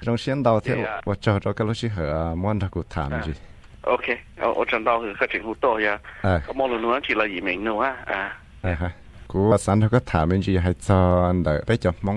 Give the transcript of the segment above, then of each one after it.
trong先到天，我找着个东西和莫那个谈去。 OK，我知道是个政府多呀。咁我哋攞住嚟移民咯啊。 哈，กูสันเขาก็ถามจริงๆให้จอนเดไปจะมอง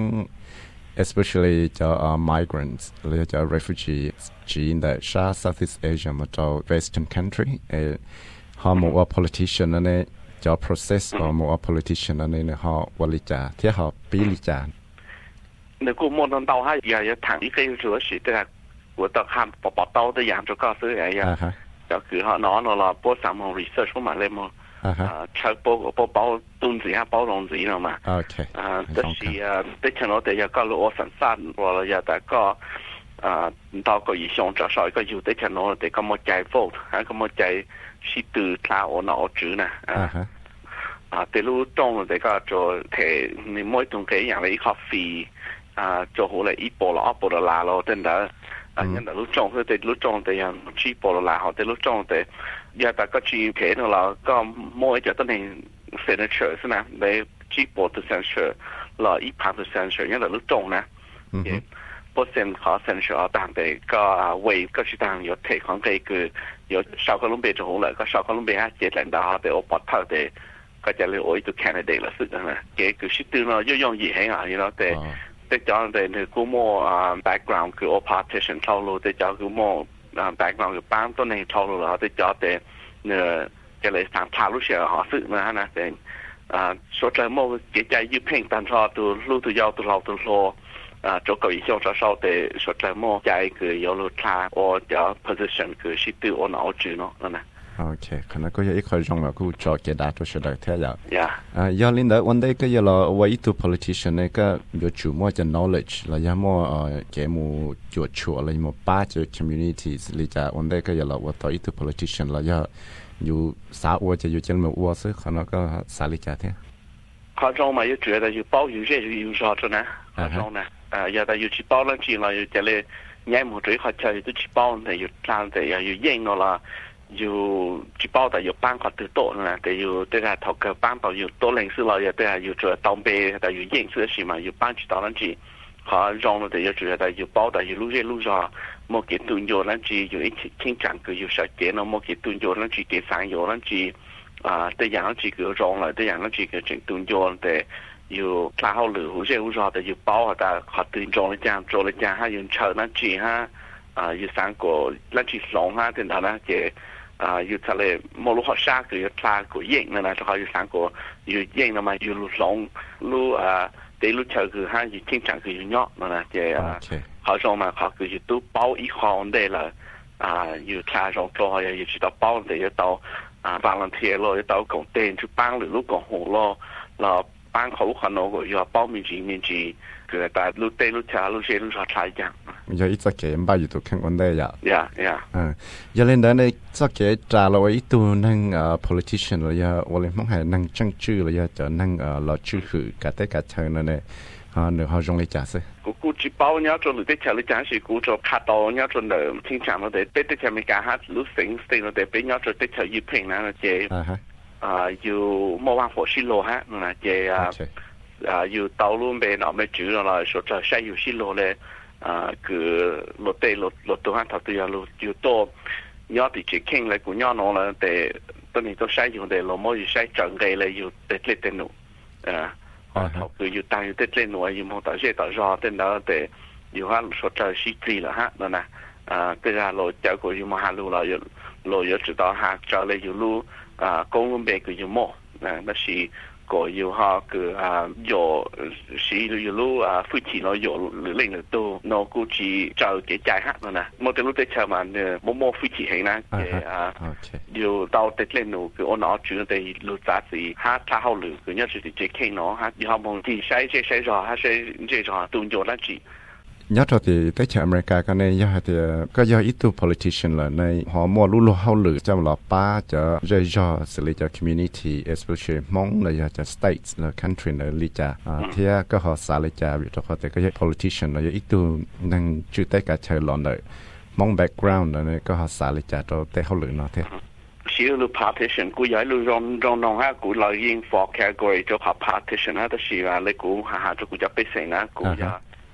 especially จะmigrants หรือจะ refugees จีนแต่ชา Southeast Asia มาจะ Western country หาหมู่ว่า politician นั่นเองจะ process หมู่ว่า politician นั่นเองหาวัลิจาที่หาปีลิจา你估莫能到下也谈一个有主是的，我到看宝刀的样子告诉人呀，就佢哈攞啦，播上網 research 嘛咧麼，出包東子啊，包籠子啦嘛 ，OK， 即是的前我哋又講到我神山，我又大個到個以上就所以個要的前我哋咁麼計 vote，咁麼計是對他我攞主呢，啲路中我哋個做提你每棟幾樣嚟 coffee。做好嚟一波落一波落嚟咯，真係人哋都種佢哋都種地人一波落嚟，佢哋都種地，而大家住企度啦，個每就得你 signature 先啦，你一波的 signature 落一排的 signature，人哋都種咧，不先考 signature，但係個為個是當有提供嘅個有少個窿別就好啦，個少個窿別係接領到佢哋我把頭哋個就嚟我一度 candidate 啦，是咁啦，嘅個是對咯，要用熱氣啊，you know 對。即係講哋你估摸background 佢我 partition 透露，即係講估摸background 佢班都你透露啦，即係講哋嘅嚟上塔路上學識嘛นะ，即所在摸嘅在要拼，但係都路都要都老都攞做個以上就少哋所在摸在佢有路差，我叫 position 佢是對我腦住咯，嗱。 OK， 可能ก็ยังอีกคนจงเราก็จอดเกดาตัวเฉลี่ยเท่าอย่างย้อนลินเดอร์วันเดย์ก็ยังเราว่าอีตัว politician เนี่ยก็อยู่จู่มั่วจะ knowledge แล้วยังมั่วเกี่ยมูจุดชัวแล้วยังมั่วป้าจะ communities หรือจะวันเดย์ก็ยังเราว่าต่ออีตัว politician แล้วยังอยู่สาวว่าจะอยู่เจ้าเมืองวัวซึ่งเขาก็สาลิจาเท่าเขาจงมาอยู่จุดแต่อยู่เป้าอยู่เรื่อยอยู่ชอบจนะเขาจงนะอย่าแต่อยู่ที่เป้าแล้วจริงเราอยู่จะเลยแง่หมดเลยเขาจะอยู่ที่เป้าแต่อยู่ทางแต่อยู่ยิ่งเราละอยู่ที่เป้าแต่อยู่บ้านเขาตื่นโตนะแต่อยู่แต่ละทอกบ้านเราอยู่โตเล็งซื้อเราอยู่แต่อยู่จุดตองเบแต่อยู่ยิ่งซื้อสิมาอยู่บ้านที่ตอนนั้นจีเขาจงเราแต่อยู่จุดแต่อยู่เป้าแต่อยู่รู้เรื่องรู้จอโมกิตุนโยนั้นจีอยู่อีกทิ้งจังคืออยู่สายเกณฑ์เราโมกิตุนโยนั้นจีเกสางโยนั้นจีแต่อย่างนั้นจีคือจงเลยแต่อย่างนั้นจีคือจึงตุนโยแต่อยู่คลาเขาหรือรู้เรื่องรู้จอแต่อยู่เป้าแต่เขาตื่นจงเลยจังโจเลยจังให้อยู่เชิญนั้นจีฮะอยู่สางกัวนั้นจีสองฮะถึงตอนนั้นเจอยู่ทะเลมอลุฮอชาคืออยู่ทลากุยิ่งนั่นนะเขาอยู่สางกัวอยู่ยิ่งนั่นมาอยู่ลุสองลุเดลุเชอคือฮะอยู่ทิ้งจังคืออยู่เนาะนั่นนะเจเขาส่งมาเขาคืออยู่ตู้เป้าอีกคนได้เลยอยู่ทลาสองตัวอยู่ที่ตู้เป้าเดี๋ยวตู้volunteer 咯，อยู่ตู้ของเต้นชุดปังหรือลูกของหัว咯，แล้วปังเขาขนมก็อยู่เป้ามีจีมีจีคือแต่ลูกเต้นลูกชาลูกเชลูกชาทายจัง有一隻嘅唔係要到傾講得呀。有陣時你隻嘅揸落一度能politician 了呀，我哋講係能政治了呀，就能落主去，嗰啲嗰層了呢，你好容易解釋。 估計包你做你啲車你講是估做卡到你做了，經常我哋俾啲車咪講下，路成成我哋俾你做啲車要平啦，即要冇話火燒路哈，即要道路邊嗱咩主啦，所在西要燒路咧。คือรถเตะรถตัวหันถัดตัวอยู่โตยอดติดเข่งเลยกูยอดนอนเลยแต่ตอนนี้ต้องใช้อยู่แต่เราไม่อยู่ใช้จังไงเลยอยู่เตะเล่นเตะหนูเขาคืออยู่ต่างอยู่เตะเล่นหนูอยู่มองต่อเชื่อต่อรอเต้นแล้วแต่อยู่ว่าสดใจซีกรีละฮะนั่นนะแต่เราเจ้ากูอยู่มาหาลูเราอยู่จุดต่อหาเจ้าเลยอยู่ลูกงลุ่มเบกูอยู่โม่นั่น是個要哈個有是有路夫妻咯有另一都那估計就幾債客啦，冇得路得車嘛冇夫妻係啦要到得嚟路個我攞住哋路揸住哈他好路個一時直傾咯哈以後冇啲細咗哈細這咗動咗啦住。 nhớ cho thì tới chợ America cái này nhớ thì có do ít tu politician là này họ mua lúa hao lử cho là ba cho rơi cho xử lý cho community especially mong là cho states là country là lý cha thì có họ xả lý cha vì cho họ thì cái politician là ít tu năng chưa tới cả chơi lòn đời mong background là này có họ xả lý cha cho tới hao lử nó thế 少路 partition กูย้าย路讓下กู來應 for category 做下 partition 啊，都是話你估下下做กูจะไปเสียนะกูจะ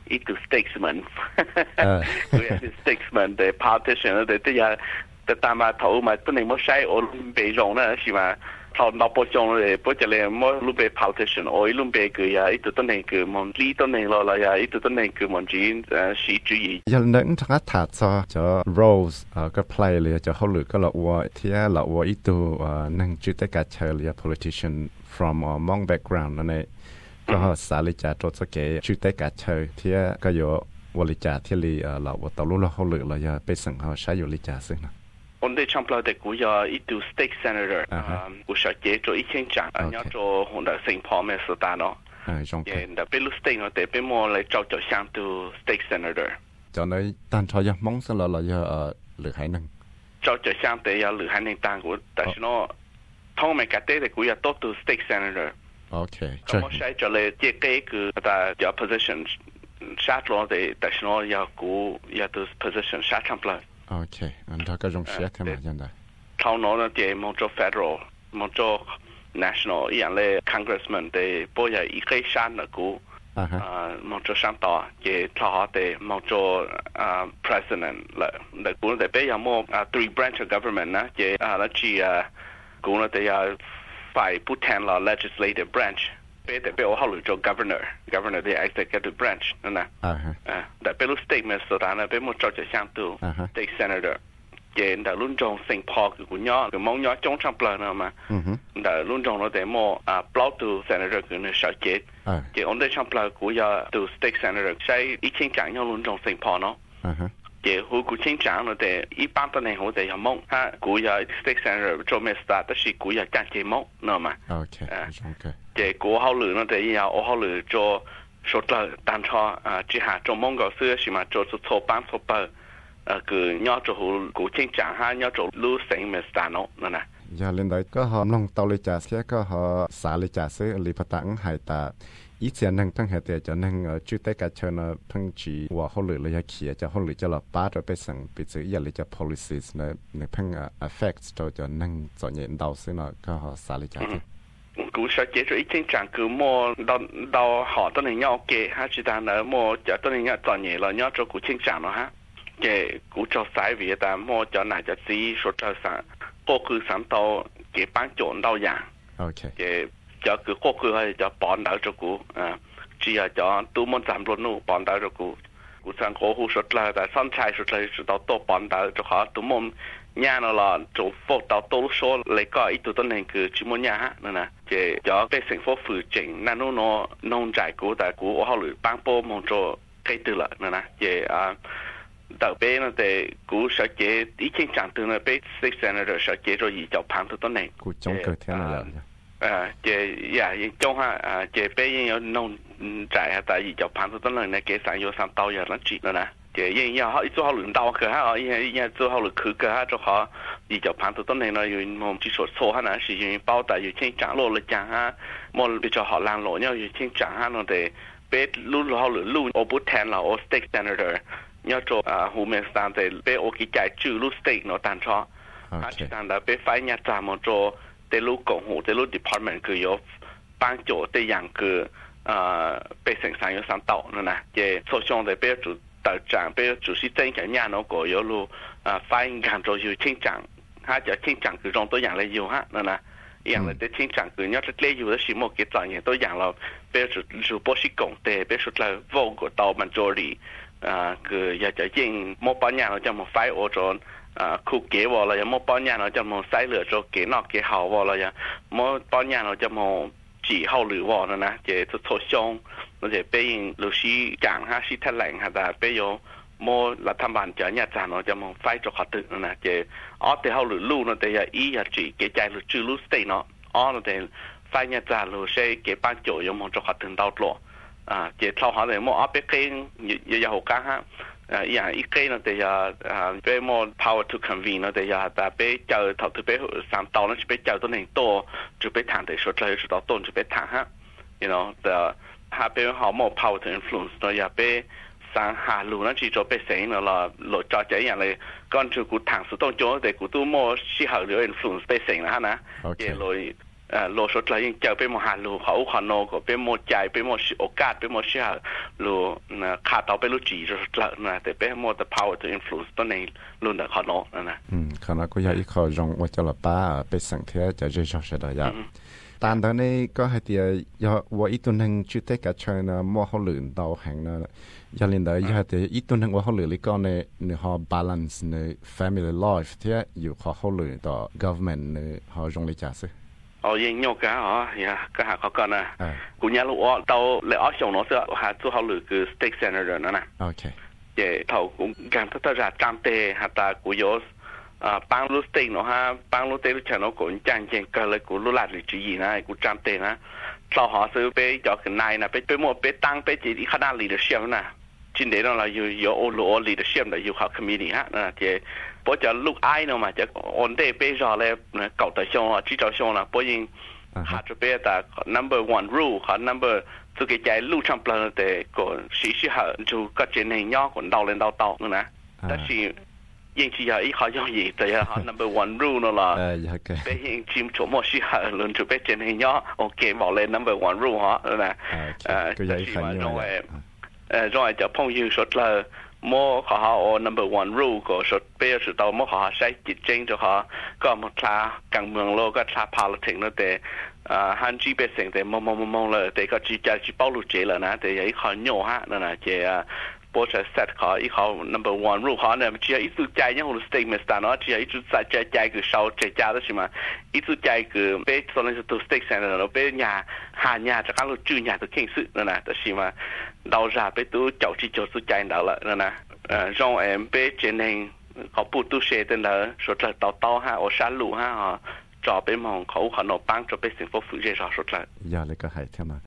ít từ statesman người là statesman để politician để bây giờแต่ตามมาเขามาตัวนี้ไม่ใช่โอลุมเปยงนะใช่ไหมเขานับปจงเลยเพราะจะเลยไม่ลุมเป politician โอ้ยลุมเปคือยาอีตัวนี้คือมันลีตัวนี้เราเลยอีตัวนี้คือมันจีนสีจุยยันนึกทั้งถัดซะจะ roles ก็ play เลยจะเขาหรือก็เราว่าที่เราว่าอีตัวนั่งจุดแต่การเชิญเลย politician from among background นั่นเองก็สาลิจาตัวสเกจุดแต่การเชิญที่ก็อยู่วลิจาที่เราว่าตลุเราเขาหรือเราจะไปสั่งเขาใช้อยู่ลิจาซึ่งนะ我哋差唔多哋估有一度 state senator， 估實際做1000張，要做我哋新跑咩事單咯。但係 state 我哋俾我嚟做就相對 state senator。 就你單初一蒙實落嚟呂海寧。 做就相對有呂海寧單估，但係我通明格啲哋估有多到 state senator。OK。咁我寫咗你即係佢但有 position 殺落哋，但係我有估有到 position 殺差唔多。 OK， อันนั้นก็จงเสียทำไมยังไงเขาโน้นเดี๋ยวมองจอ federal มองจอ national อย่างเลย congressman เดี๋ยวพวกอย่างอีกแค่ชั้นนะกูมองจอชั้นต่อเดี๋ยวเขาเดี๋ยวมองจอpresident เลยเดี๋ยวกูเดี๋ยวไปอย่างมอง three branch of government นะเดี๋ยวแล้วจีกูเดี๋ยวฝ่ายผู้แทนเรา legislative branchแต่เป็นเขาหรือจอ governor ที่ executive branch นั่นนะแต่เป็นลูก state มาสุดท้ายนะเป็นมองจอจะ相對 state senator เจนแต่รุ่นจงสิงพอคือกูย่อคือมองย่อจงช่างเปล่านะมาแต่รุ่นจงเราแต่มองปล่อยตัว senator คือเนี่ยชัดเจนเจนอันเดียช่างเปล่ากูย่อตัว state senator ใช้อีกชิ้นจังย่อรุ่นจงสิงพอเนาะเจนหูกูชิ้นจังเราแต่อี般ตัวเนี่ยหูแต่ยังมองฮะกูย่อ state senator 做咩 start แต่是กูย่อจังเจมองเนาะมาเจกูเขาหรือนั่นแต่ยังเอาเขาหรือ做说到当初之下做蒙古事是嘛做错班错班คือย้อนจะหูกูจริงจังฮะย้อนจะรู้สิ่งเมื่อสานอนั่นนะอย่าเล่นได้ก็หอมลงเตาเลยจ่าเสียก็หอสาเลยจ่าเสียลิปตังหายตาอีเสียนั่งตั้งเหตุจะนั่งจุดแต่การเชิญพังจีว่าเขาหรือเลยจะเขียจะเขาหรือจะหลับป้าจะไปสั่งไปซื้ออย่าเลยจะ policies ในพัง effects จะนั่งจอดเย็นเดาซึ่งก็หอสาเลยจ่ากู實際做一千張佢冇到學到你要嘅，哈，是但係冇就到你要做嘢啦，要做古千張咯哈，嘅古做細位，但冇就嗱就只說就上過去上到嘅班做到人 ，OK， 嘅就佢過去係就幫到咗古，只係就都冇站落路幫到咗古，古上過去說啦，但新菜說嚟說到都幫到咗下，都冇。nhà nó là chỗ phố tàu tô số lấy có ít tụi này cứ chỉ muốn nhà nữa nè, chỉ cho cái thành phố phụ chỉnh, nên nó nông trại của tại của họ lựa bán bò mong cho cái từ lại nữa nè, chỉ đặc biệt là để của sẽ chỉ ý kiến chẳng từ là bé state senator sẽ chỉ rồi gì cho bán tụi này. Của trong cơ thể là chỉ trong ha, chỉ bé những nông trại tại gì cho bán tụi này cái sản xuất sản tàu giờ nó chỉ nữa nè. chỉ yên giờ họ ít họ luyện đào cái ha yên giờ họ luyện khử cái ha cho họ đi cho phán tụi này nó dùng một chỉ số ha là sử dụng bao tài dùng trên trả lô là chẳng ha một bị cho họ làm lỗ nhau dùng trên trả ha nó để biết luôn họ luyện luôn ở bút thèn là ở state senator nhau cho human stand để biết ở cái giải trừ lúc state nó tàn cho chỉ tàn đã biết phải nhà trả một cho để lúc công hộ để lúc department cứ có帮助để养个被生产有上岛了呢，也首相的别主道长，别主席真个伢那个有路发言讲就有清讲，他就清讲个种都养了有哈，了呢，养了的清讲个伢这类有的是么个专业都养了，别主不是公的，别说来vote个到满座里个也就应么把伢了就么发我种。khu kế vào là một bao nhiêu nó cho một sai lựa cho kế nọ kế hậu vào là một bao nhiêu nó cho một chỉ hậu lựa vào nữa nè để cho thổi xong nó để bây lúc sĩ chẳng ha sĩ thanh lạnh hay là bây giờ một là tham bản cho nhà trả nó cho một phải cho họ tự nữa nè để ở để hậu lựa lưu nó để ý là chỉ cái trái lựa trừ lưu stay nó ở nó để phải nhà trả lựa sẽ cái ban chỗ dùng một cho họ tự đào lộ để sau họ để một ở bên kia giờ hậu cá haอย่างอีกเรื่องแต่ยาเป็นmore power to convene แต่ยาแต่ไปเจอถ้าถือไปสามตอนนั้นจะไปเจอตัวหนึ่งตัวจะไปทางแต่สุดท้ายสุดท้ายต้นจะไปทางฮะ you know แต่หาเป็นเขา more power to influence แต่ยาไปสร้างหาลูนั่นจีจะไปเสียงแล้วหลุดจอใจอย่างเลยก่อนจะกูทางสุดต้องโจ้แต่กูตู้ more ชี้หาเรื่อง influence ไปเสียงนะฮะนะเดี๋ยวเลย lô số là những chờ bên một hàng lô hậu họ nô của bên một chạy bên một sự cát bên một sự lô khá tàu bên lô chỉ rồi là để bên một the power to influence bên này luôn là họ nô nè ขณะก็ยังอีกข้อรองว่าจะละป้าไปสังเกตจะจะชอบได้ตอนนี้ก็ให้เดียยว่าอีตัวหนึ่งชุดเทกับชนะมั่วเขาหลืนดาวแห่งนั้นยาลินได้ยาเดียอีตัวหนึ่งว่าเขาหลืนลิก็ในหอ balance ใน family life ที่อยู่เขาหลืนต่อ government ในหอจงลิจ่าซึยังยกกันก็หาเขากันนะกูเนี่ยรู้ว่าเตาเลยอ้อส่งน้องเสือหาตัวเขาหลือคือ state senator นั่นนะโอเคเจ้าเขาการทัศน์จำเตะหาตากูยศปังรู้สเต็กเนาะฮะปังรู้เตะรู้ฉันเอาคนจ้างเจงก็เลยกูรู้หลักหรือจีนะกูจำเตะนะเราหาซื้อไปจอดกันนายนะไปหมดไปตั้งไปจีที่คณะลีดเดอร์ชิพนะจริงเดี๋ยวเราอยู่โอโลลีดเดอร์ชิพนะอยู่เขาคอมมิชชั่นฮะนะเจ้พอจะลูกไอ้เนาะมาจะออนเดย์ไปรอเลยนะเก่าแต่ช่วงจีเจ้าช่วงนะพอยิงหาจะไปแต่ number one rule ค่ะ number สุดใจลูกช่างปลาแต่ก่อนสิหาจูก็เจนให้ย่อคนดาวเล่นดาวต่อนะแต่สิยังชีอีเขาย่อยีแต่ฮะ number one rule นั่นแหละไปยังชิมชั่วโมงสิหาเรื่องจะไปเจนให้ย่อโอเคบอกเลย number one rule ฮะนะก็ยังอีกขันอยู่ rồiจะพงยืสุดเลยมั่วเขาหา number one rule ก็สุดเปี้ยสุดตัวมั่วเขาหาใช้จิตเจงจะเขาก็มาทาการเมืองโลกก็ทา politics นั่นแต่ฮันจีเป็นสิ่งแต่มองเลยแต่ก็จีจะจีเป้าลุเจแล้วนะแต่ยังเขาโย่ฮะนั่นนะเจ้าพอจะเซตเขาอีเขา number one rule เขาเนี่ยจีอีสุดใจยังหุ่น statement แต่เนาะจีอีสุดใจคือชาวใจจ้าได้ใช่ไหมอีสุดใจคือเป็นส่วนนึงตัว statement แล้วเป็นญาหาญาจากการรู้จื้อญาตัวเข่งสึนั่นนะแต่ใช่ไหมเราจะไปตัวเจ้าที่เจ้าสุดใจเราละนั่นนะรองเป็นเจนเองเขาพูดตัวเชตันเลยสุดเลยต่อฮะโอชาลูฮะจอไปมองเขาขนมปังจะไปสิ่งพวกฟื้นใจสุดเลยอย่าเลยก็หายเท่ามา